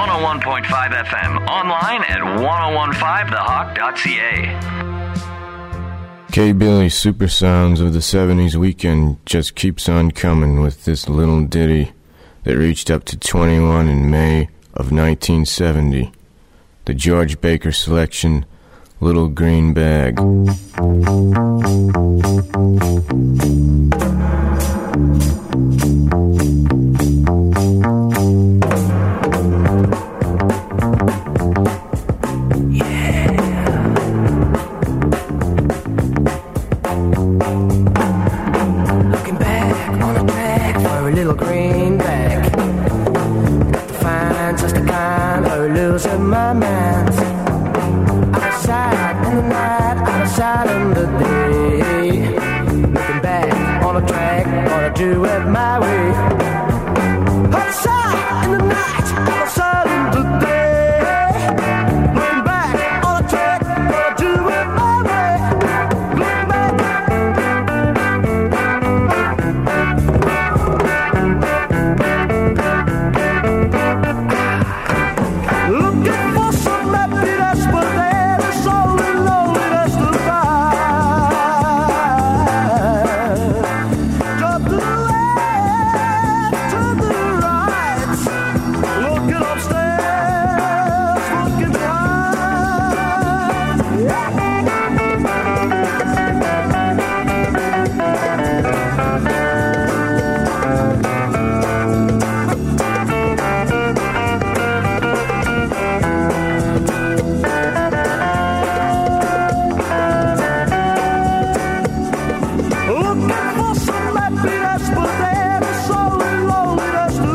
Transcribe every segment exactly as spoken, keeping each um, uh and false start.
one oh one point five F M. Online at ten fifteen the hawk dot c a. K. Billy's Super Sounds of the seventies weekend just keeps on coming with this little ditty that reached up to twenty-one in May of nineteen seventy. The George Baker selection, Little Green Bag. Little green bag, got to find just the kind of losing my mind. Outside in the night, outside in the day, looking back on a track, gonna do it my way. Outside in the night, outside in the day, looking back on a track, gonna do it my way. Looking back. Looking for some happiness, but there is only loneliness to find. Jump to the left, to the right, looking upstairs, looking behind. Looking for some happiness, but there is only loneliness to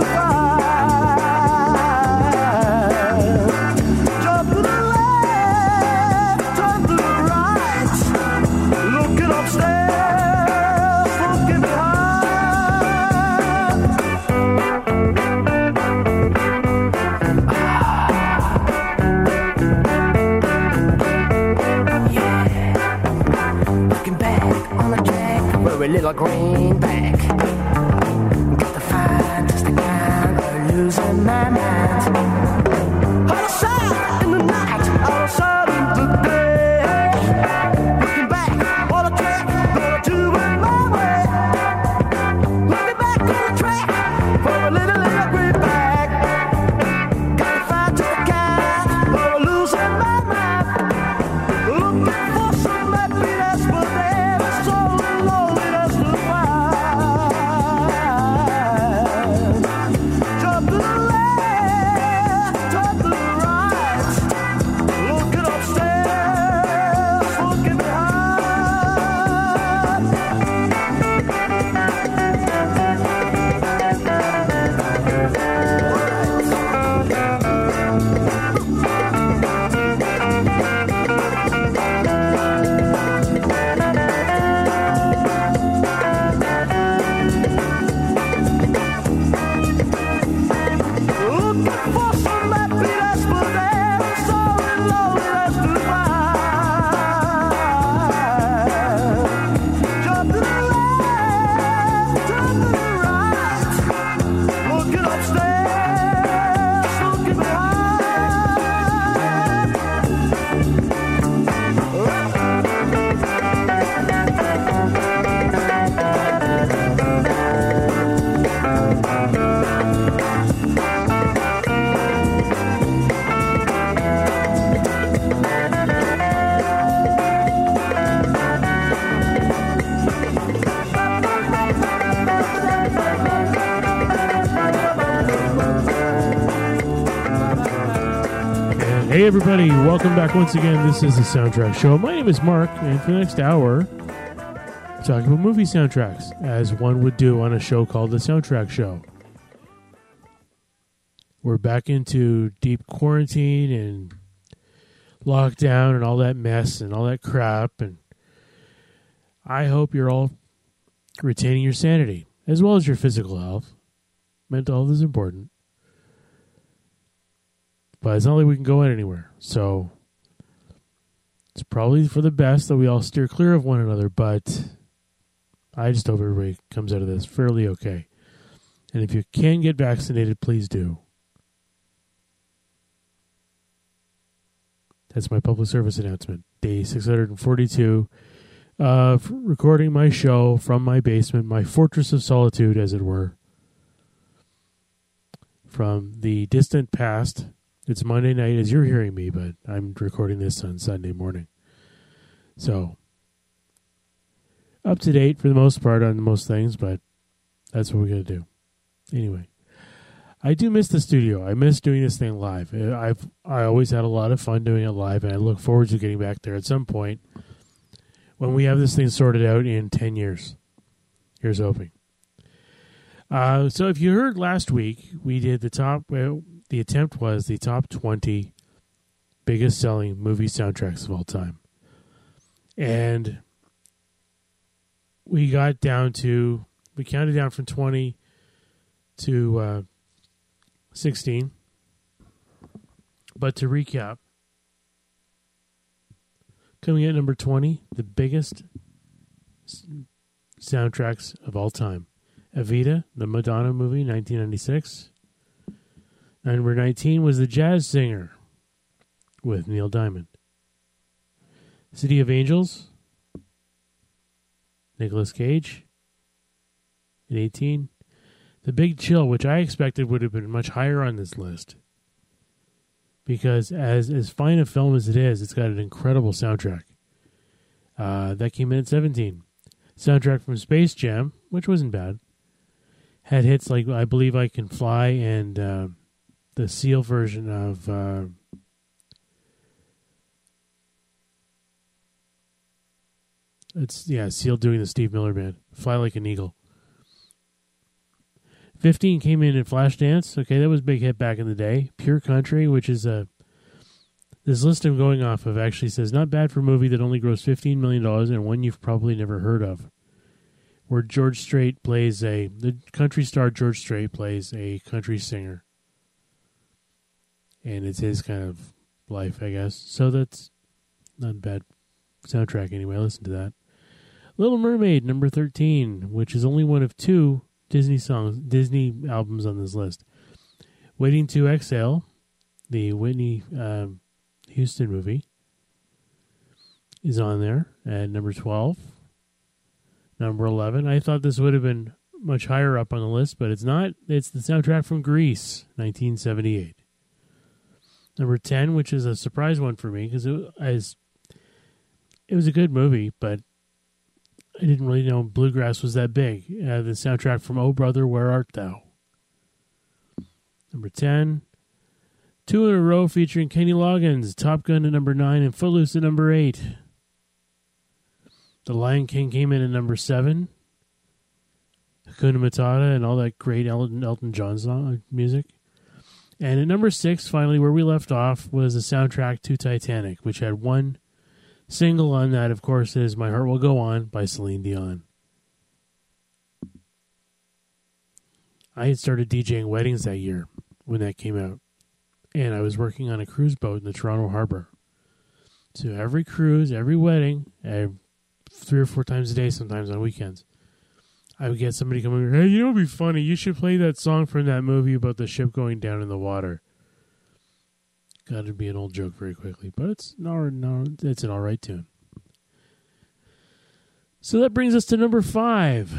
find. Jump to the left, turn to the right, looking upstairs, looking behind. Looking back on the track, we're a little green bag. Got to find just the kind of losing my mind. Outside in the night, outside in the day. Looking back on the track, gonna do it my way. Looking back on the track, for a little, little green bag. Got to find just the kind of losing my mind. Looking for some happiness, but there is only loneliness to find. Jump to the left, turn to the right, looking upstairs, looking behind. Looking for some happiness, but there is only loneliness to find. Jump to the left, turn to the right, looking upstairs, looking Hey everybody, welcome back once again. This is the Soundtrack Show. My name is Mark, and for the next hour, we're talking about movie soundtracks, as one would do on a show called The Soundtrack Show. We're back into deep quarantine and lockdown and all that mess and all that crap, and I hope you're all retaining your sanity, as well as your physical health. Mental health is important. But it's not like we can go in anywhere. So it's probably for the best that we all steer clear of one another. But I just hope everybody comes out of this fairly okay. And if you can get vaccinated, please do. That's my public service announcement. Day six hundred forty-two of recording my show from my basement, my fortress of solitude, as it were. From the distant past. It's Monday night as you're hearing me, but I'm recording this on Sunday morning. So, up to date for the most part on most things, but that's what we're going to do. Anyway, I do miss the studio. I miss doing this thing live. I've I always had a lot of fun doing it live, and I look forward to getting back there at some point when we have this thing sorted out in ten years. Here's hoping. Uh, so if you heard last week, we did the top... Well, the attempt was the top twenty biggest selling movie soundtracks of all time. And we got down to... We counted down from twenty to uh, sixteen. But to recap, coming in at number twenty, the biggest s- soundtracks of all time. Evita, the Madonna movie, nineteen ninety-six. Number nineteen was The Jazz Singer with Neil Diamond. City of Angels, Nicolas Cage. At eighteen. The Big Chill, which I expected would have been much higher on this list. Because as, as fine a film as it is, it's got an incredible soundtrack. Uh, that came in at seventeen. Soundtrack from Space Jam, which wasn't bad. Had hits like I Believe I Can Fly and uh, the Seal version of... Uh, it's, yeah, Seal doing the Steve Miller Band. Fly Like an Eagle. fifteen came in at Flashdance. Okay, that was a big hit back in the day. Pure Country, which is a... This list I'm going off of actually says, not bad for a movie that only grossed fifteen million dollars and one you've probably never heard of. Where George Strait plays a... The country star George Strait plays a country singer. And it's his kind of life, I guess. So that's not a bad soundtrack anyway. Listen to that. Little Mermaid, number thirteen, which is only one of two Disney songs, Disney albums on this list. Waiting to Exhale, the Whitney um, Houston movie, is on there at number twelve. Number eleven. I thought this would have been much higher up on the list, but it's not. It's the soundtrack from Grease, nineteen seventy-eight. Number ten, which is a surprise one for me, because it was, it was a good movie, but I didn't really know bluegrass was that big. Uh, the soundtrack from Oh Brother, Where Art Thou? Number ten. Two in a row featuring Kenny Loggins, Top Gun at number nine, and Footloose at number eight. The Lion King came in at number seven. Hakuna Matata and all that great Elton, Elton John song, music. And at number six, finally, where we left off, was the soundtrack to Titanic, which had one single on that, of course, is My Heart Will Go On by Celine Dion. I had started DJing weddings that year when that came out. And I was working on a cruise boat in the Toronto Harbor. So every cruise, every wedding, every, three or four times a day, sometimes on weekends, I would get somebody coming, hey, you know what would be funny? You should play that song from that movie about the ship going down in the water. Got to be an old joke very quickly, but it's no, no, it's an all right tune. So that brings us to number five.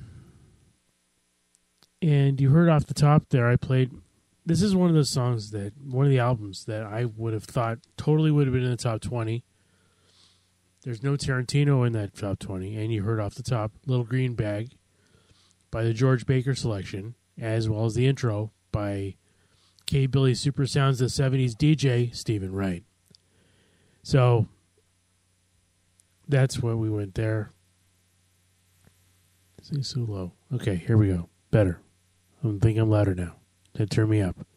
And you heard off the top there, I played, this is one of those songs that, one of the albums that I would have thought totally would have been in the top twenty. There's no Tarantino in that top twenty. And you heard off the top, Little Green Bag by the George Baker Selection, as well as the intro by K. Billy Super Sounds the seventies D J, Stephen Wright. So, that's where we went there. This thing's so low. Okay, here we go. Better. I think I'm louder now. That turn me up.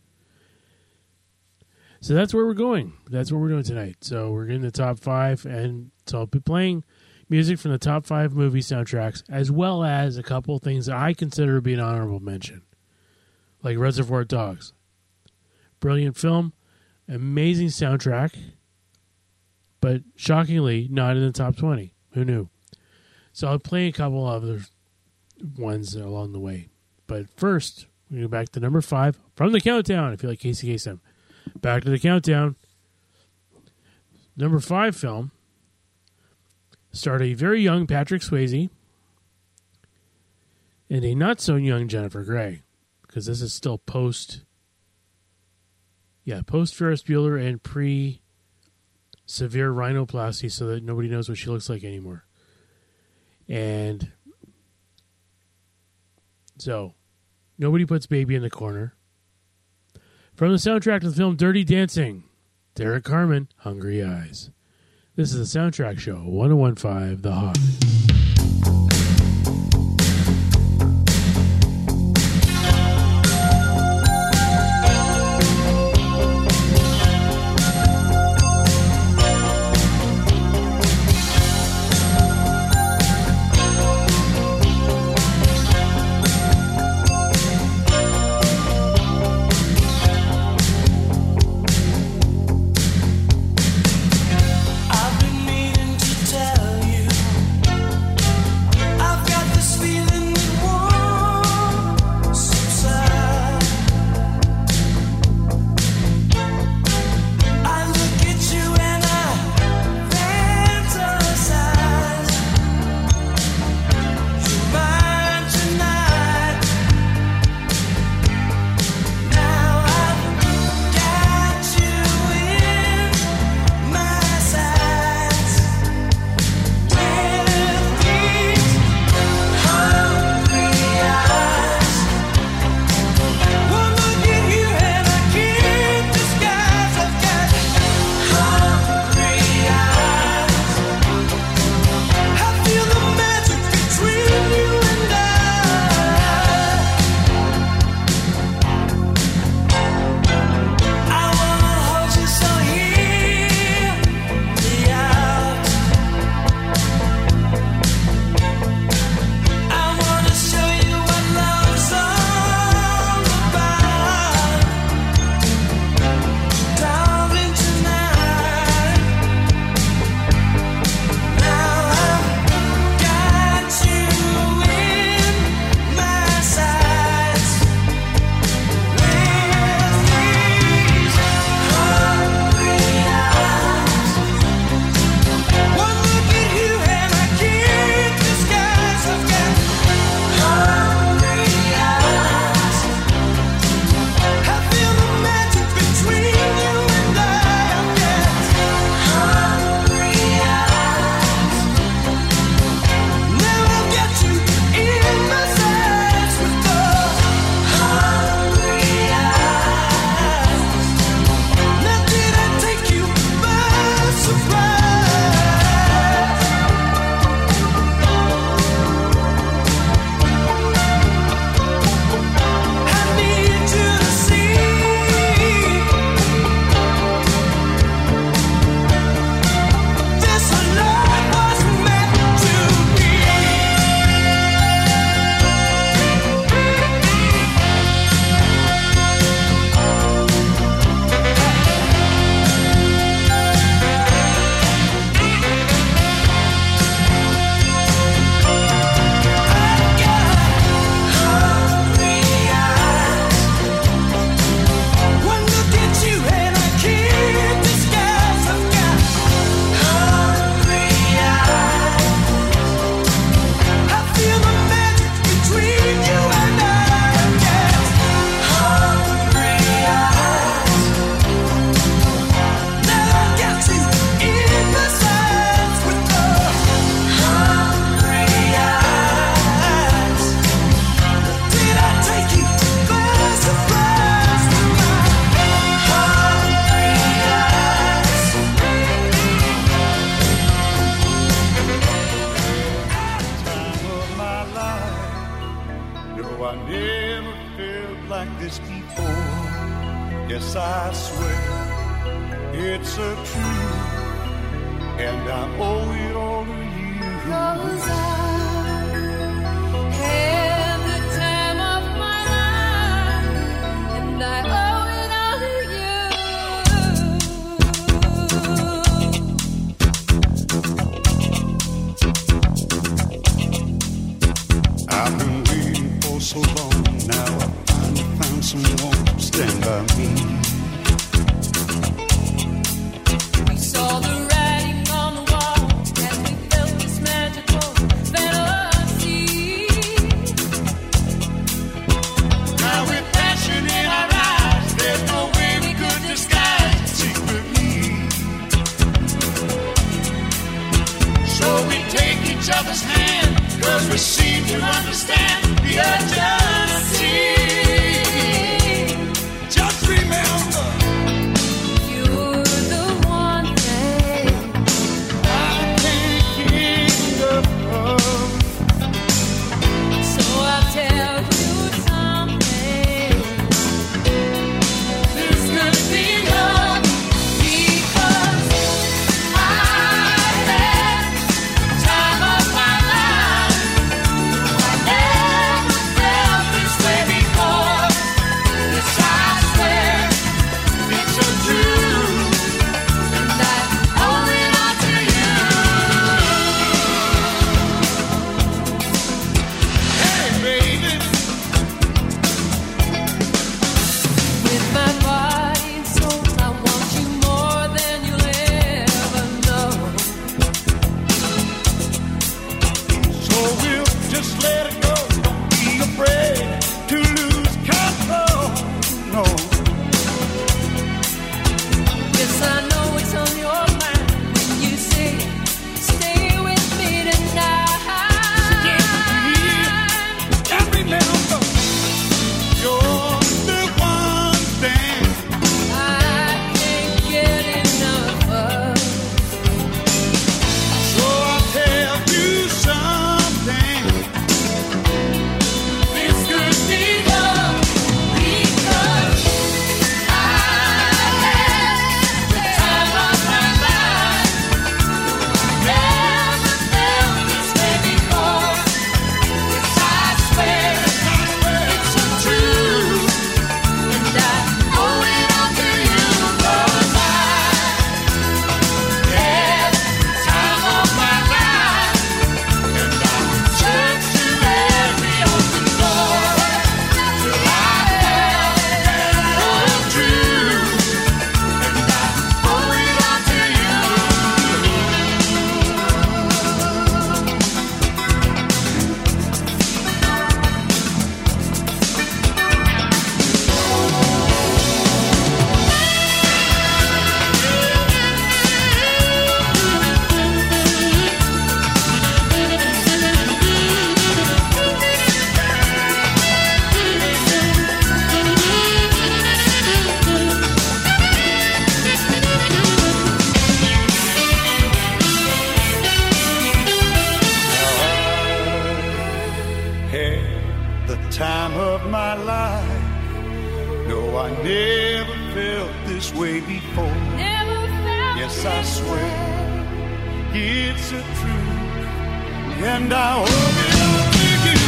So that's where we're going. That's what we're doing tonight. So we're in the top five, and so I'll be playing music from the top five movie soundtracks, as well as a couple of things that I consider to be an honorable mention, like Reservoir Dogs. Brilliant film, amazing soundtrack, but shockingly not in the top twenty. Who knew? So I'll play a couple of other ones along the way. But first, we go back to number five from the countdown. I feel like Casey Kasem. Back to the countdown. number five film starred a very young Patrick Swayze and a not so young Jennifer Grey, because this is still post, yeah, post Ferris Bueller and pre severe rhinoplasty, so that nobody knows what she looks like anymore. And so, nobody puts baby in the corner. From the soundtrack to the film Dirty Dancing, Derek Carmen, Hungry Eyes. This is the Soundtrack Show, one oh one point five The Hawk. I've been meaning to tell you Yes, I swear it's a truth, and I owe it all to you. 'Cause I had the time of my life, and I owe it all to you. I've been waiting for so long now. I finally found someone to stand by me. We saw the 'cause we seem to understand the urgency. Just remember, You're the one thing I can't get enough. So I'll tell you something. This could be love because I had the time of my life. I never felt this way before. Yes, I swear it's so true, and I owe it all to you. Hey, baby, With my body and soul, I want you more than you'll ever know. so we'll just let it go. Don't be afraid to lose control. No, Yes, I know it's on your mind when you say, stay with me tonight. and remember, you're the one thing I can't get enough of. So I'll tell you something. This could be love because I had the time of my life. Never felt this way before. Yes, I swear it's so true, and I owe it all to you 'cause I had the time of my life, and I searched through every open door till I felt true, and I owe it all to you. Had the time of my life. No, I never felt this way before. Never felt Yes, I this swear. way. It's a truth, and I owe it all to you.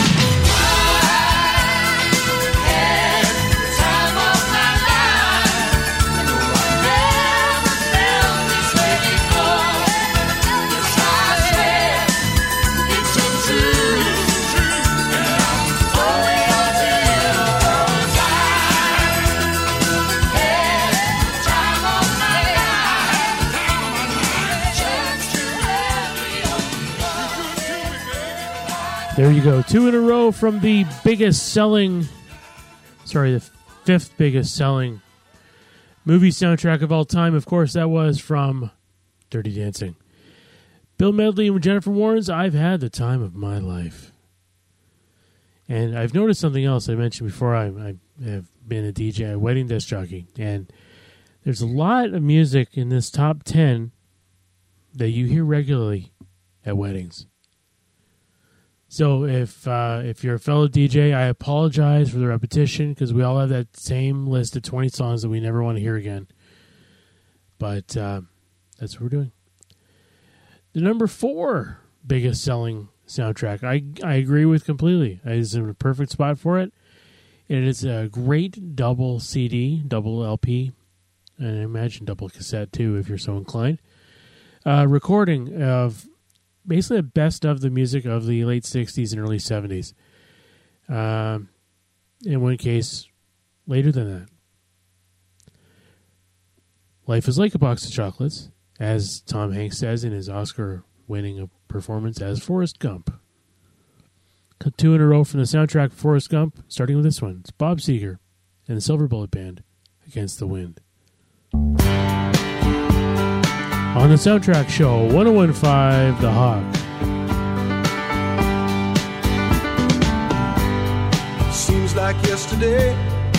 Had the time of my life. No, I never felt this way before. Yes, I swear it's so true, and I owe it all to you 'cause I had the time of my life. Just to every open door. There you go. Two in a row from the biggest selling, sorry, the fifth biggest selling movie soundtrack of all time. Of course, that was from Dirty Dancing. Bill Medley and Jennifer Warnes, I've had the time of my life. And I've noticed something else I mentioned before. I, I have been a D J, a wedding disc jockey, and there's a lot of music in this top ten that you hear regularly at weddings. So if uh, if you're a fellow D J, I apologize for the repetition because we all have that same list of twenty songs that we never want to hear again. But uh, that's what we're doing. The number four biggest selling soundtrack, I I agree with completely. It's in a perfect spot for it. It is a great double C D, double L P, and I imagine double cassette too if you're so inclined. Uh, recording of basically the best of the music of the late sixties and early seventies. Um, in one case, later than that. Life is like a box of chocolates, as Tom Hanks says in his Oscar-winning performance as Forrest Gump. Two in a row from the soundtrack Forrest Gump, starting with this one. It's Bob Seger and the Silver Bullet Band, Against the Wind. On the Soundtrack Show, one oh one point five The Hawk. like yesterday,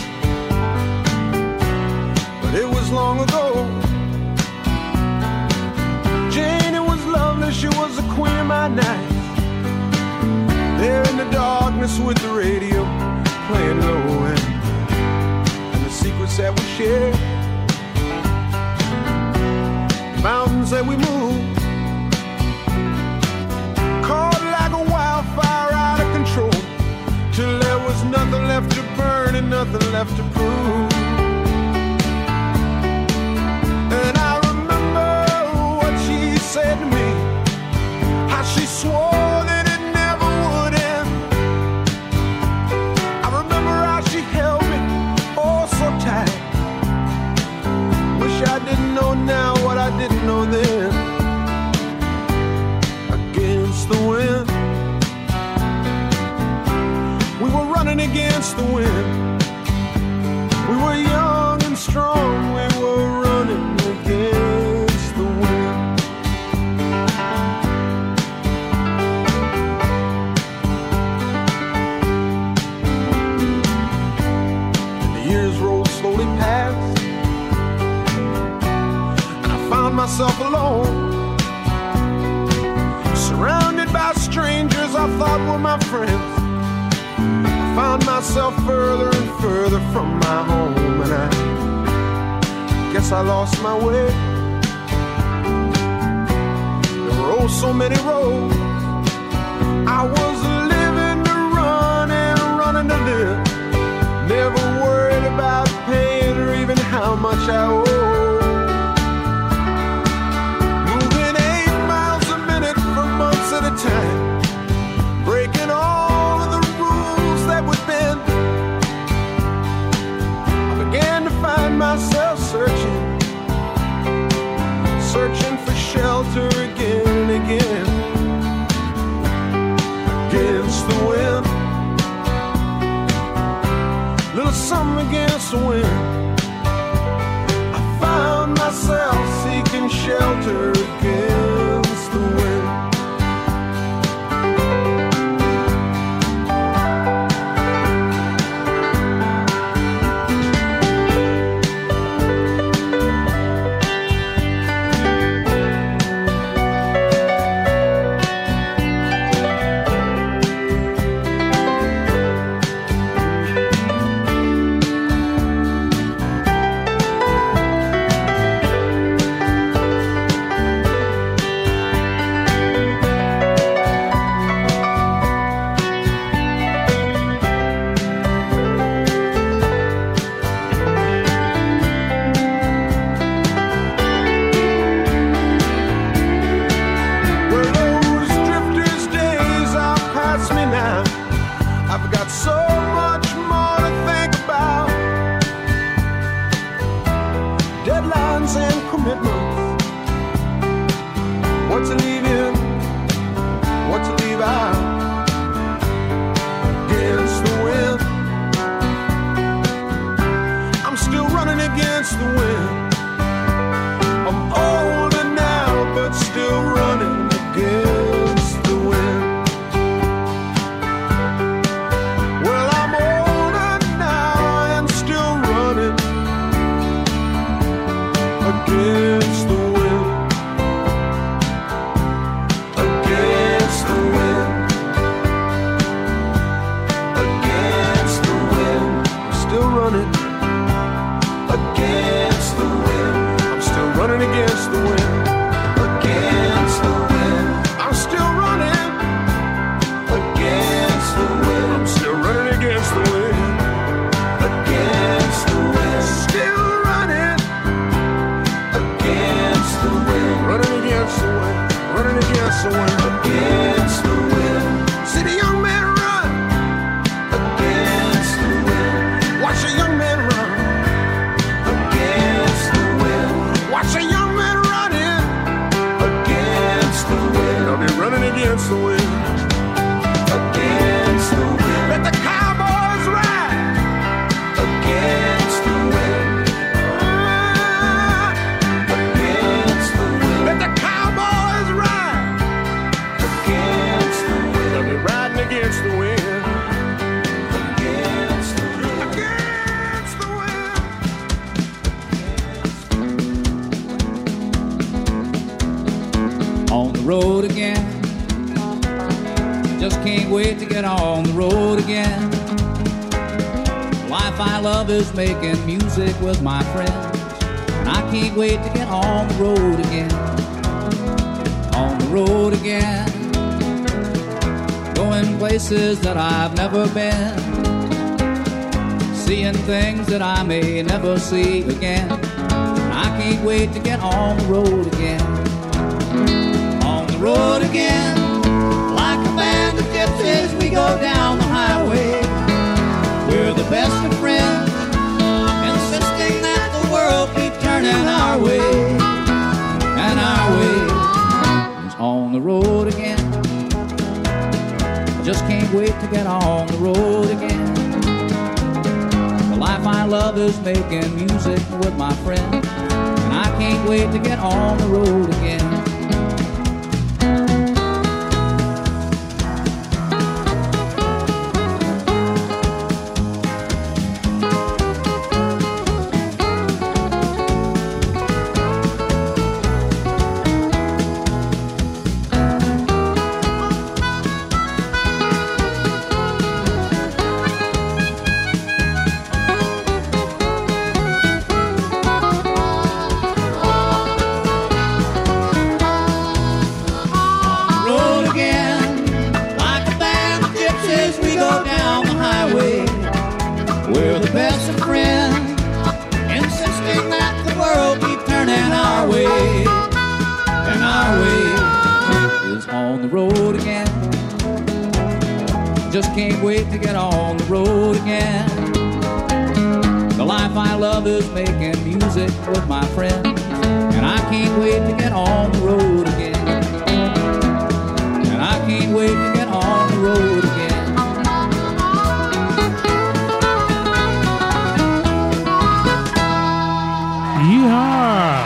but it was long ago. Jane, it was lovely, she was the queen of my night. There in the darkness with the radio playing low, and, and the secrets that we shared, the mountains that we moved, caught like a wildfire out of control, till there was nothing left to burn and nothing left to prove. And I remember what she said to me, how she swore that it never would end. I remember how she held me oh so tight. Wish I didn't know now what I didn't know then. Against the wind, we were running against the wind. We were young and strong, we were running against the wind. And the years rolled slowly past, and I found myself alone, surrounded by strangers I thought were my friends. I found myself further and further from my home, and I guess I lost my way. There were oh so many roads. I was living to run and running to live, never worried about paying or even how much I owe. Moving eight miles a minute for months at a time, breaking all of the rules that would bend. I began to find myself searching, searching for shelter again and again. Against the wind, little something against the wind. I found myself seeking shelter against the wind. Against just can't wait to get on the road again. The life I love is making music with my friends, and I can't wait to get on the road again. On the road again, going places that I've never been, seeing things that I may never see again. I can't wait to get on the road again. On the road again, like a band of gypsies, we go down the highway. We're the best of friends, insisting that the world keep turning our way. And our way is on the road again. I just can't wait to get on the road again. The life I love is making music with my friends, and I can't wait to get on the road again. Just can't wait to get on the road again. The life I love is making music with my friends, and I can't wait to get on the road again. And I can't wait to get on the road again. Yeehaw!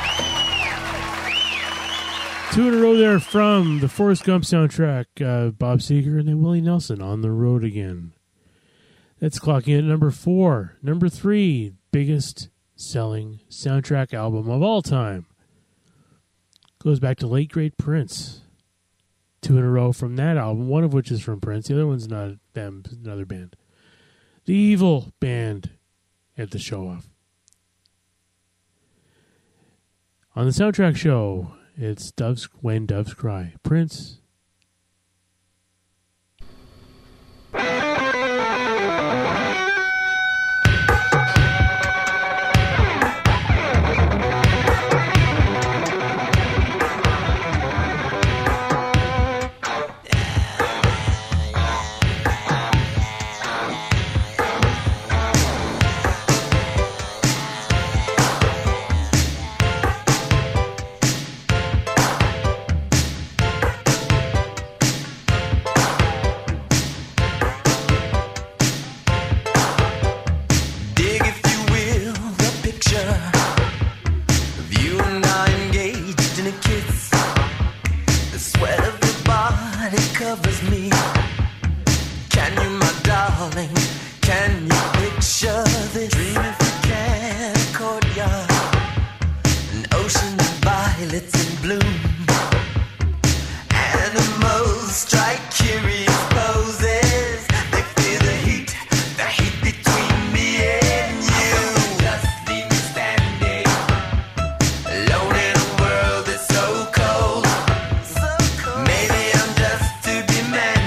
Two in a row there from the Forrest Gump soundtrack. Uh, Bob Seger and then Willie Nelson, On the Road Again. That's clocking at number four. Number three, biggest selling soundtrack album of all time. Goes back to late great Prince. Two in a row from that album, one of which is from Prince. The other one's not them, another band. The Evil Band at the show off. On the soundtrack show, it's Doves When Doves Cry. Prince.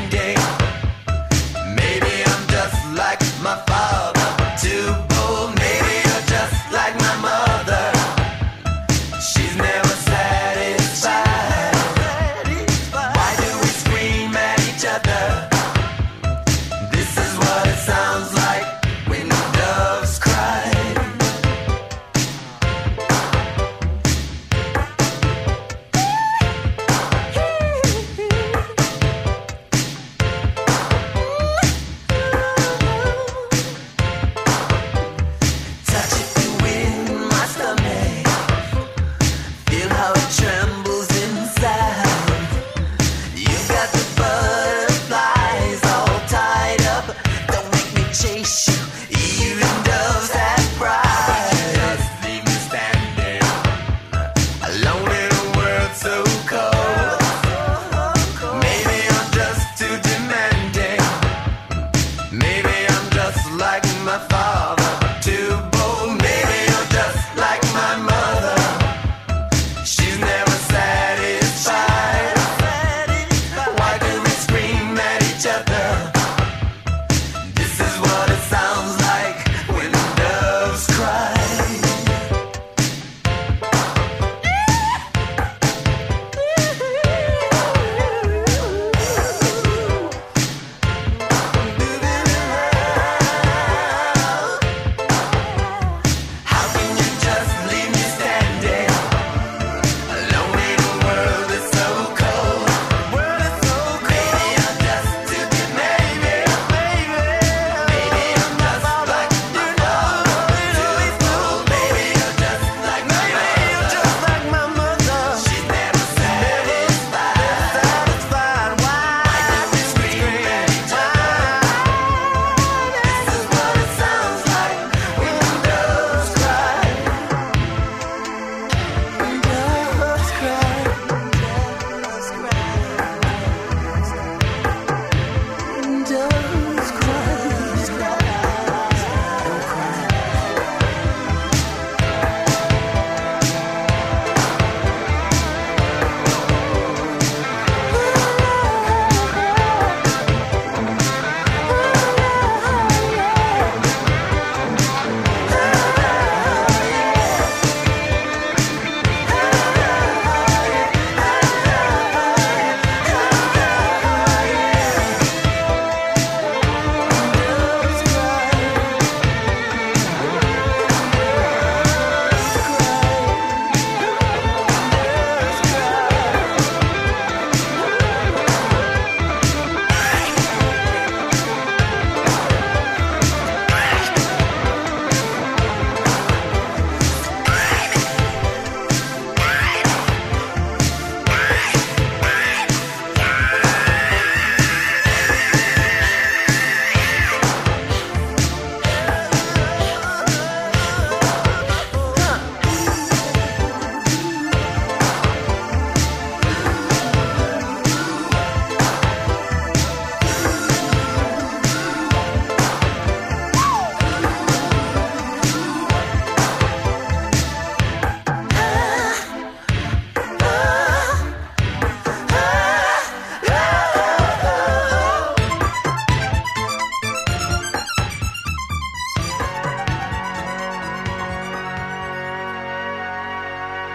Like my father to pull me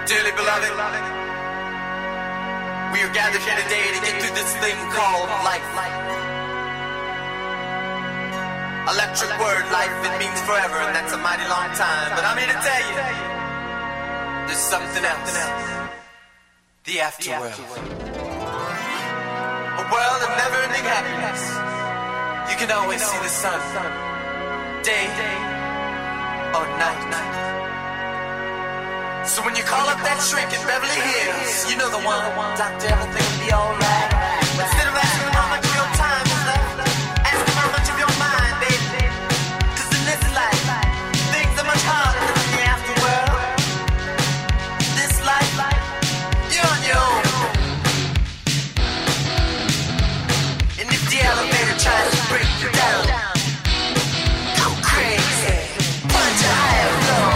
Dearly beloved, we are gathered here today to get through this thing called life. Electric word, life, it means forever, and that's a mighty long time. But I'm here to tell you, there's something else. The afterworld. A world of never-ending happiness. You can always see the sun, day or night. So when you call up that shrink in Beverly Hills, you know the one, doctor, everything will be alright. Instead of asking him how much of your time is left, ask him how much of your mind, baby. Cause in this life, things are much harder than in the afterworld. This life, you're on your own. And if the elevator tries to break you down, go crazy, punch a higher floor.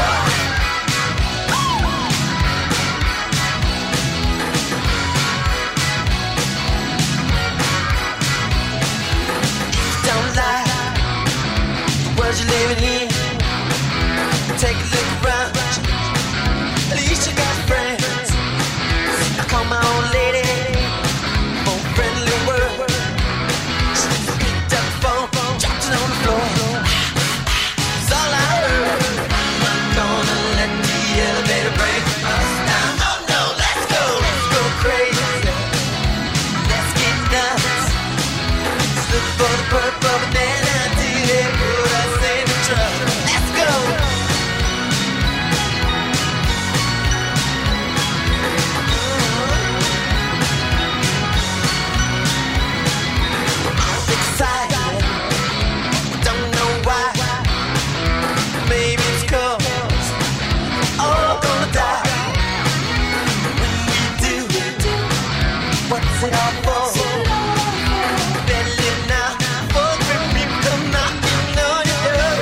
You're living in. Take a look around. At least you got friends. I call my old lady for a friendly word. She picked up the phone, dropped it on the floor. It's all I heard. I'm not gonna let the elevator break us down. Oh no, let's go, let's go crazy. Let's get nuts. Let's look for the purple banana. Let's go. I'm excited. Don't know why. Maybe it's 'cause all gonna die. When we do, what's it all for? Better live now. For the people come knocking on your door.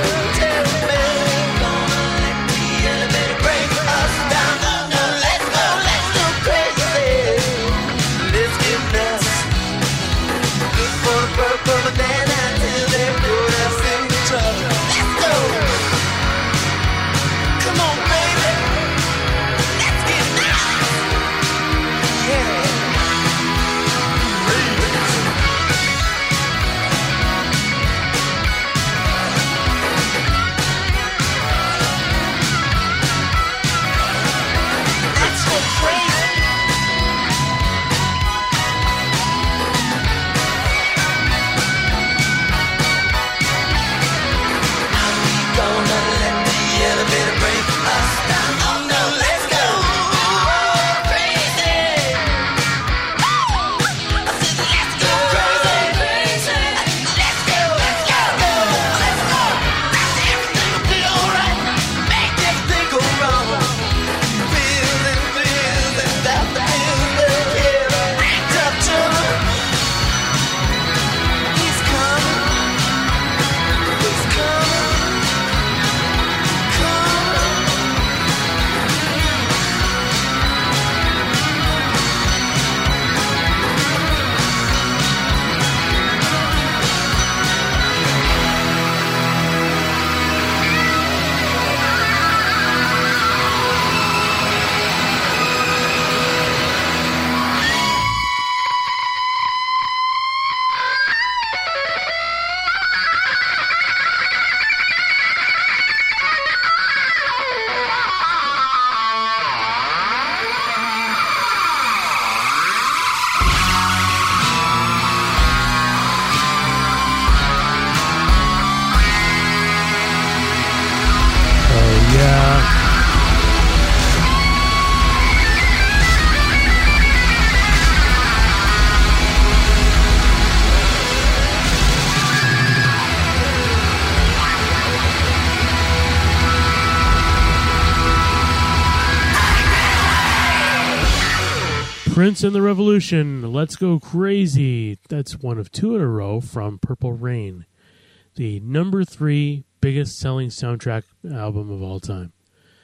Prince and the Revolution, Let's Go Crazy. That's one of two in a row from Purple Rain, the number three biggest selling soundtrack album of all time.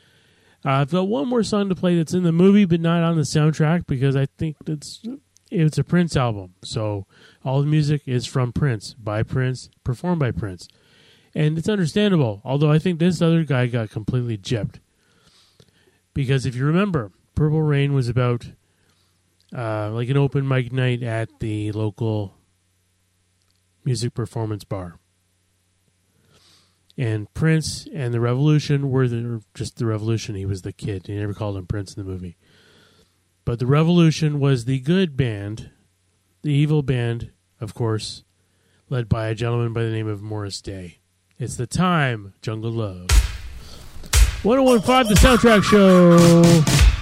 Uh, I've got one more song to play that's in the movie but not on the soundtrack because I think it's it's a Prince album. So all the music is from Prince, by Prince, performed by Prince. And it's understandable, although I think this other guy got completely gypped. Because if you remember, Purple Rain was about uh, like an open mic night at the local music performance bar. And Prince and the Revolution were the, just the Revolution. He was the kid. They never called him Prince in the movie. But the Revolution was the good band, the evil band, of course, led by a gentleman by the name of Morris Day. It's the time, Jungle Love. one oh one point five, the Soundtrack Show.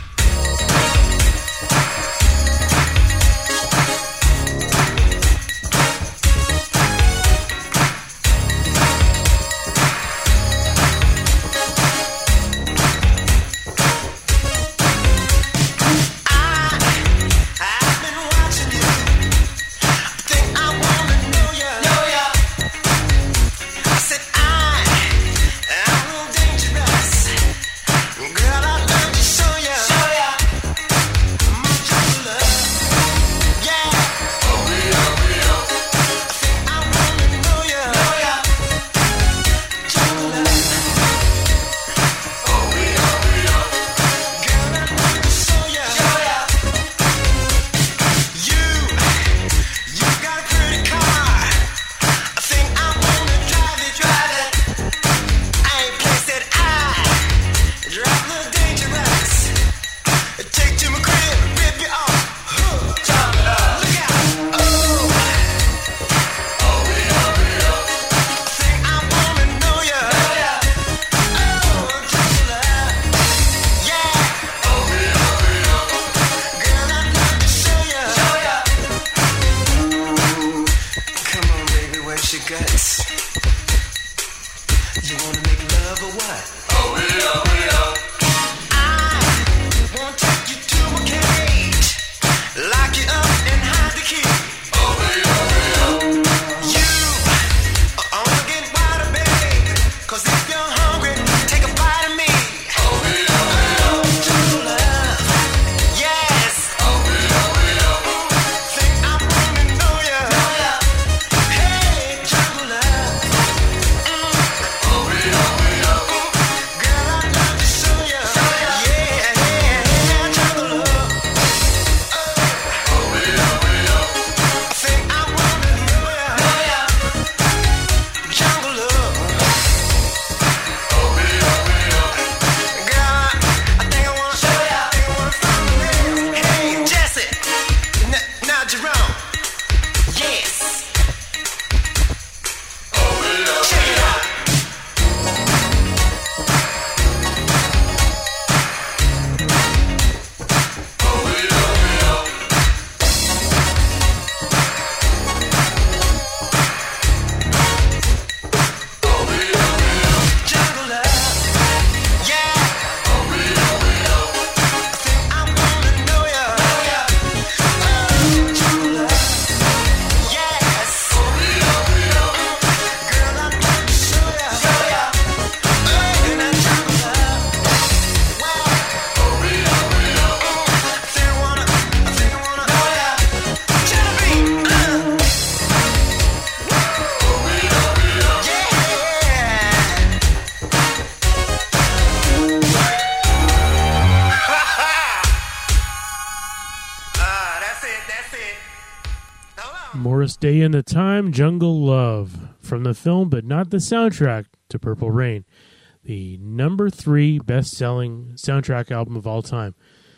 Morris Day and the Time, Jungle Love, from the film but not the soundtrack to Purple Rain, the number three best-selling soundtrack album of all time.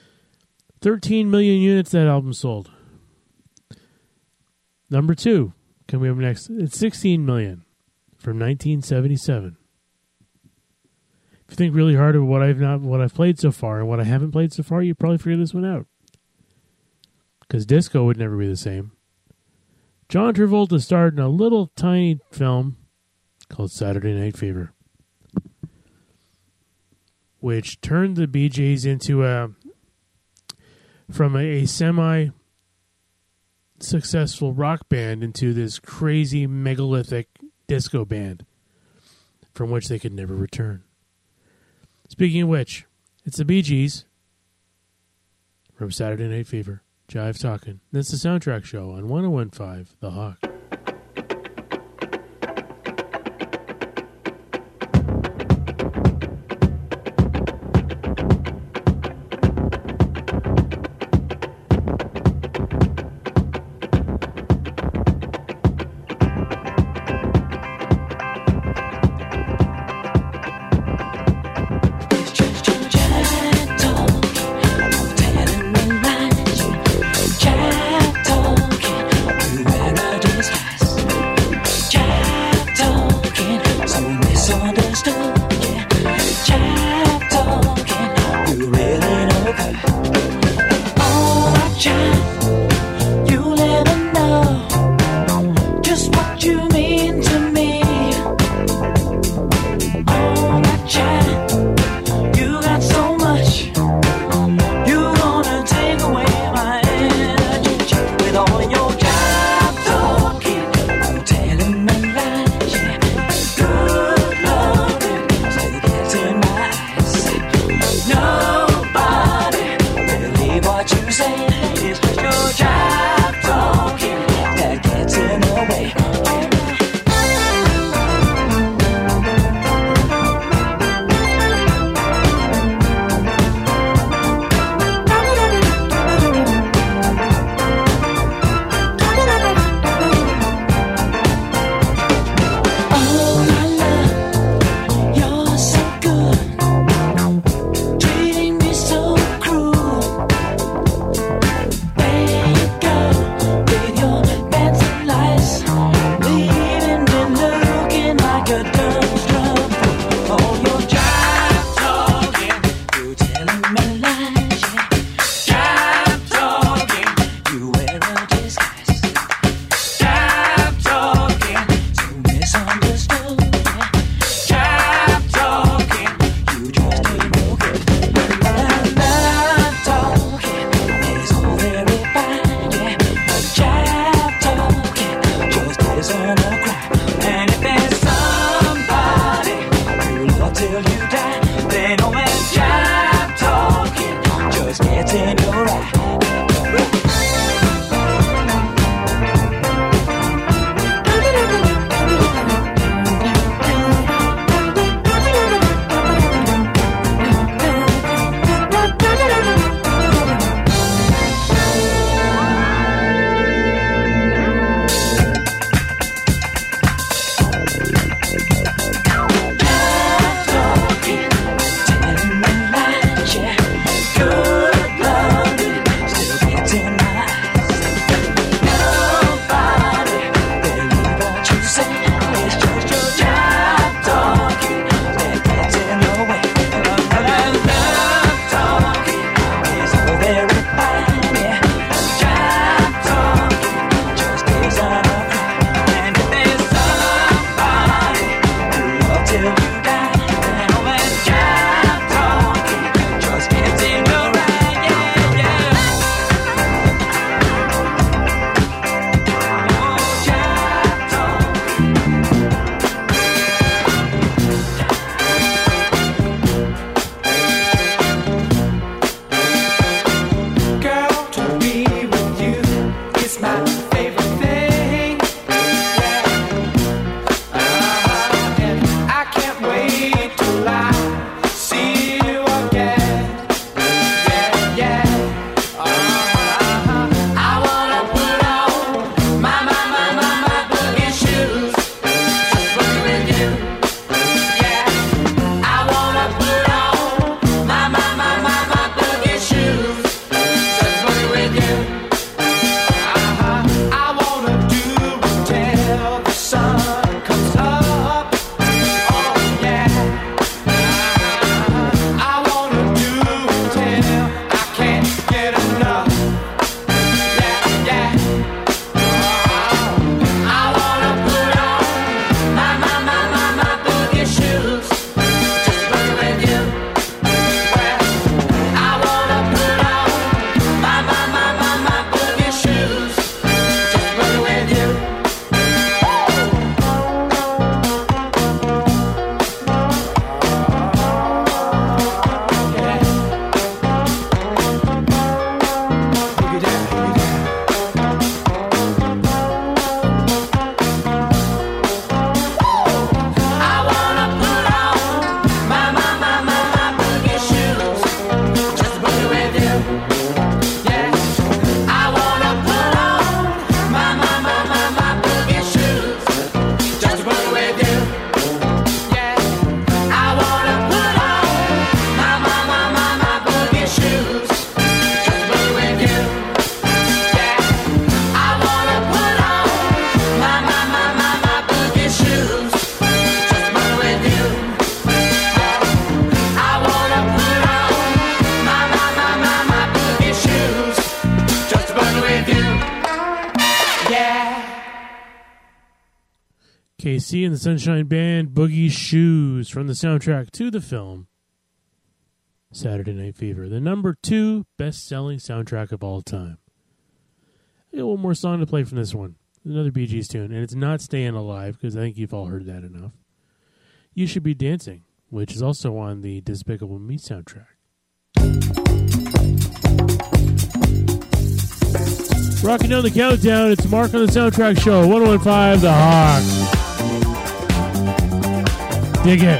thirteen million units that album sold. Number two, can we have next? It's sixteen million from nineteen seventy-seven. If you think really hard of what I've not, what I've played so far and what I haven't played so far, you probably figure this one out. Because disco would never be the same. John Travolta starred in a little tiny film called Saturday Night Fever, which turned the Bee Gees into a from a, a semi successful rock band into this crazy megalithic disco band from which they could never return. Speaking of which, it's the Bee Gees from Saturday Night Fever. Jive Talkin'. That's the Soundtrack Show on one oh one point five The Hawk. say. It's just your job talking that gets in the way. K C and the Sunshine Band, Boogie Shoes, from the soundtrack to the film Saturday Night Fever, the number two best-selling soundtrack of all time. I got one more song to play from this one. Another Bee Gees tune, and it's not Staying Alive, because I think you've all heard that enough. You Should Be Dancing, which is also on the Despicable Me soundtrack. Rocking down the countdown, it's Mark on the Soundtrack Show, one oh one point five The Hawk. Dig it.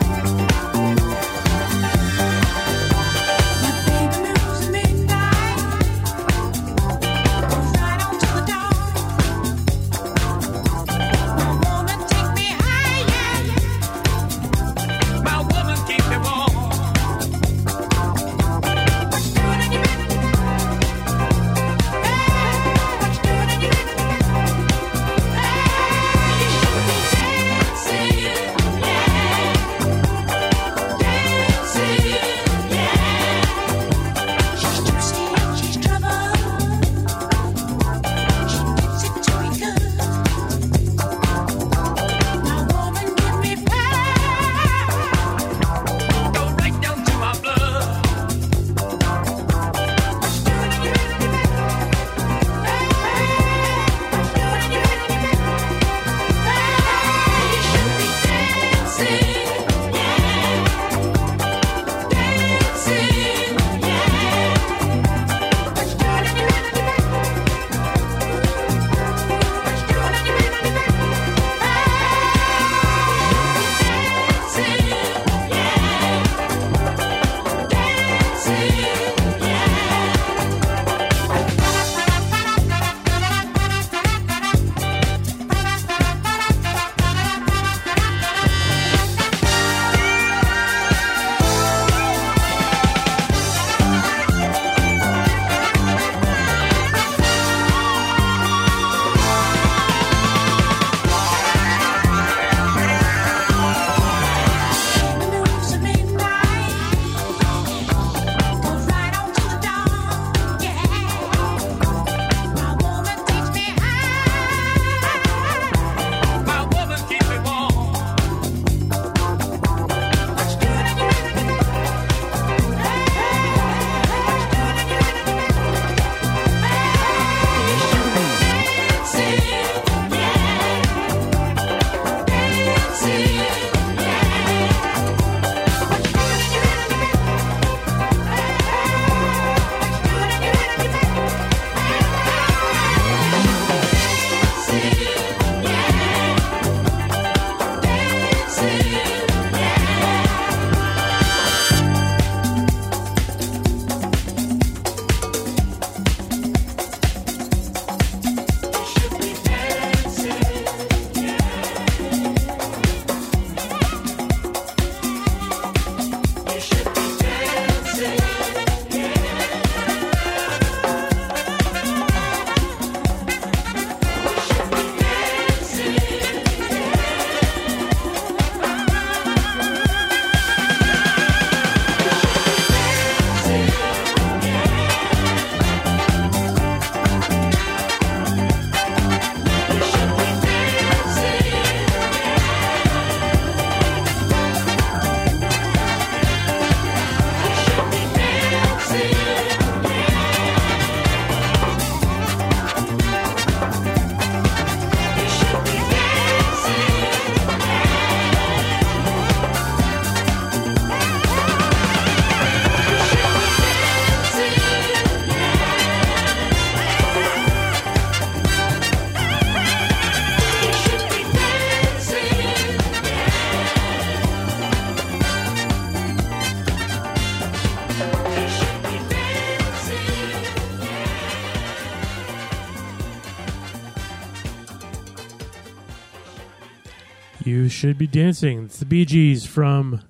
You Should Be Dancing. It's the Bee Gees from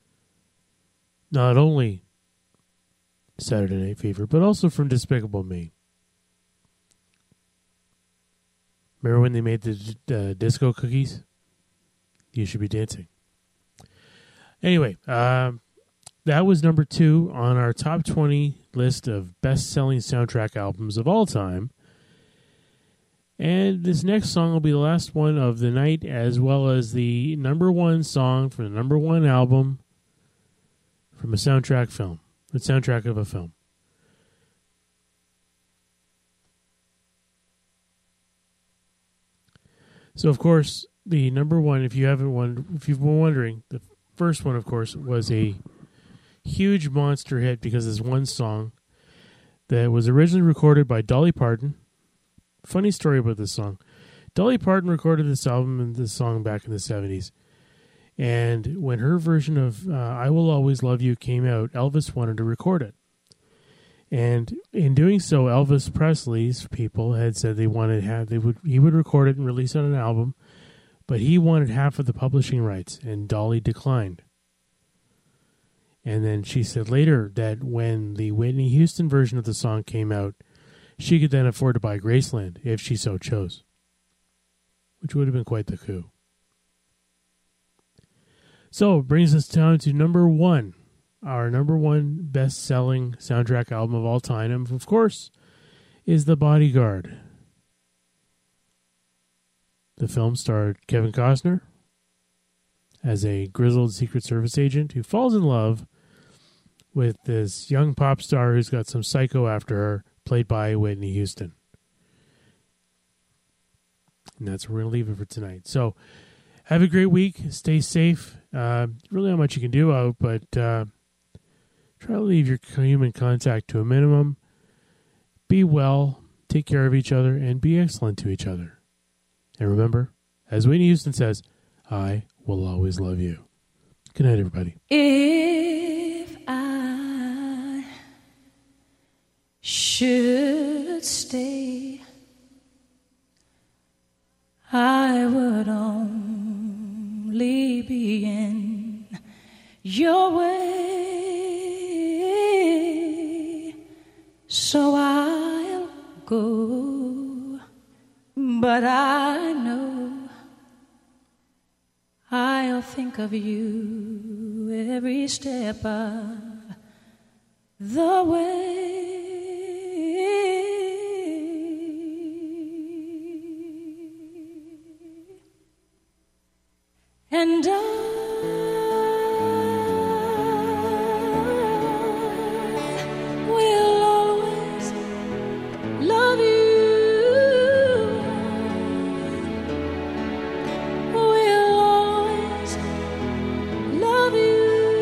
not only Saturday Night Fever, but also from Despicable Me. Remember when they made the uh, disco cookies? You Should Be Dancing. Anyway, um, that was number two on our top twenty list of best-selling soundtrack albums of all time. And this next song will be the last one of the night, as well as the number one song from the number one album from a soundtrack film, the soundtrack of a film. So, of course, the number one, if you haven't wondered, if you've been wondering, the first one, of course, was a huge monster hit because it's one song that was originally recorded by Dolly Parton Funny story about this song. Dolly Parton recorded this album and this song back in the seventies. And when her version of uh, I Will Always Love You came out, Elvis wanted to record it. And in doing so, Elvis Presley's people had said they wanted have they would he would record it and release it on an album, but he wanted half of the publishing rights, and Dolly declined. And then she said later that when the Whitney Houston version of the song came out, she could then afford to buy Graceland if she so chose, which would have been quite the coup. So it brings us down to number one, our number one best-selling soundtrack album of all time, and of course, is The Bodyguard. The film starred Kevin Costner as a grizzled Secret Service agent who falls in love with this young pop star who's got some psycho after her, played by Whitney Houston. And that's where we're going to leave it for tonight. So, have a great week. Stay safe. Uh, really not much you can do out, but uh, try to leave your human contact to a minimum. Be well, take care of each other, and be excellent to each other. And remember, as Whitney Houston says, I will always love you. Good night, everybody. If I should stay, I would only be in your way, so I'll go, but I know I'll think of you every step of the way. And I will always love you. Will always love you.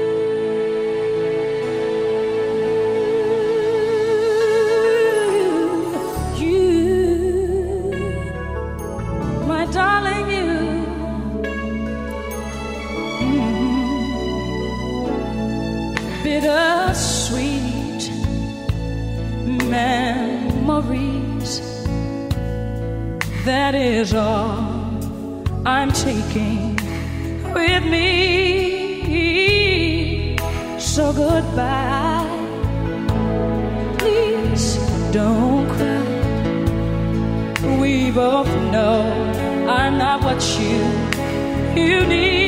You, my darling, you. Bittersweet memories, that is all I'm taking with me. So goodbye, please don't cry. We both know I'm not what you, you need.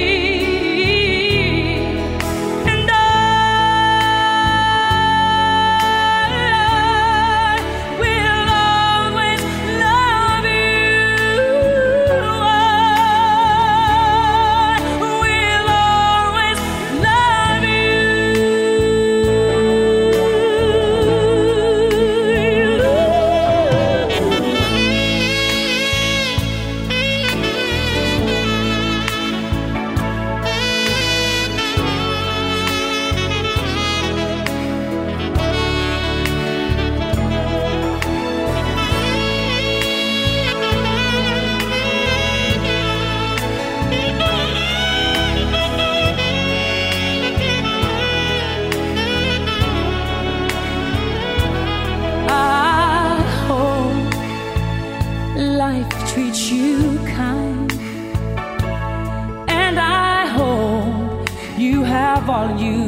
Treat you kind, and I hope you have all you